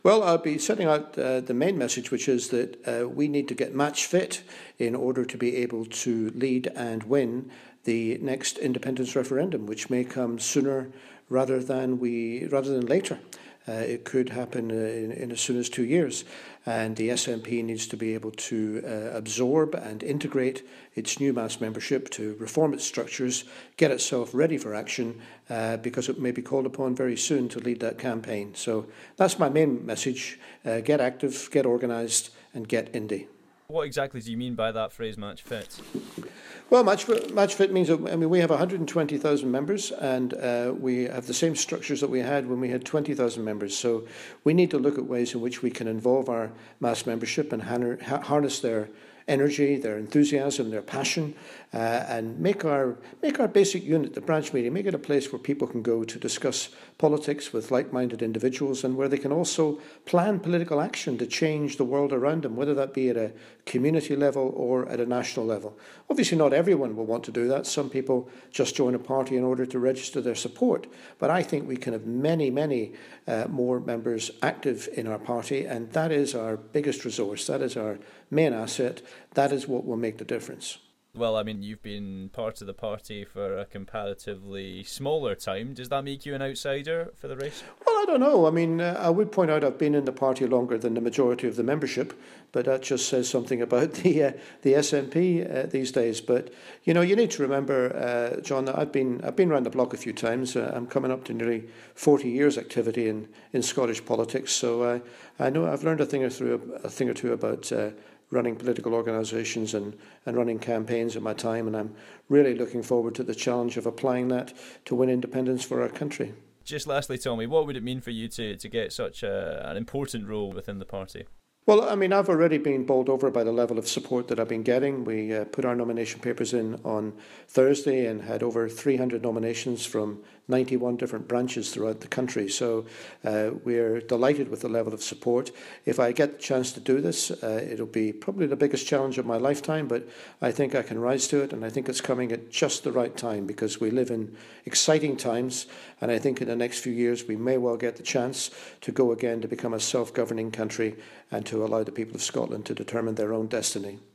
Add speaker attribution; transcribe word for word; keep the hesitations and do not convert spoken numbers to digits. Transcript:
Speaker 1: Well, I'll be setting out uh, the main message, which is that uh, we need to get match fit in order to be able to lead and win the next independence referendum, which may come sooner rather than we rather than later. Uh, it could happen uh, in, in as soon as two years, and the S N P needs to be able to uh, absorb and integrate its new mass membership, to reform its structures, get itself ready for action, uh, because it may be called upon very soon to lead that campaign. So that's my main message. Uh, get active, get organised, and get indie.
Speaker 2: What exactly do you mean by that phrase, match fit?
Speaker 1: Well, match, match fit means, I mean, we have one hundred twenty thousand members, and uh, we have the same structures that we had when we had twenty thousand members. So we need to look at ways in which we can involve our mass membership and harness their energy, their enthusiasm, their passion, uh, and make our make our basic unit, the branch meeting, make it a place where people can go to discuss politics with like-minded individuals, and where they can also plan political action to change the world around them, whether that be at a community level or at a national level. Obviously, not everyone will want to do that. Some people just join a party in order to register their support. But I think we can have many, many uh, more members active in our party, and that is our biggest resource. That is our main asset. That is what will make the difference.
Speaker 2: Well, I mean, you've been part of the party for a comparatively smaller time. Does that make you an outsider for the race?
Speaker 1: Well, I don't know. I mean, uh, I would point out I've been in the party longer than the majority of the membership, but that just says something about the uh, the S N P uh, these days. But you know, you need to remember, uh, John, that I've been I've been around the block a few times. Uh, I'm coming up to nearly forty years activity in, in Scottish politics, so uh, I know I've learned a thing or through a, a thing or two about Uh, running political organisations and, and running campaigns in my time, and I'm really looking forward to the challenge of applying that to win independence for our country.
Speaker 2: Just lastly, Tommy, what would it mean for you to, to get such a, an important role within the party?
Speaker 1: Well, I mean, I've already been bowled over by the level of support that I've been getting. We uh, put our nomination papers in on Thursday and had over three hundred nominations from ninety-one different branches throughout the country. So uh, we're delighted with the level of support. If I get the chance to do this, uh, it'll be probably the biggest challenge of my lifetime, but I think I can rise to it, and I think it's coming at just the right time, because we live in exciting times, and I think in the next few years we may well get the chance to go again to become a self-governing country and to allow the people of Scotland to determine their own destiny.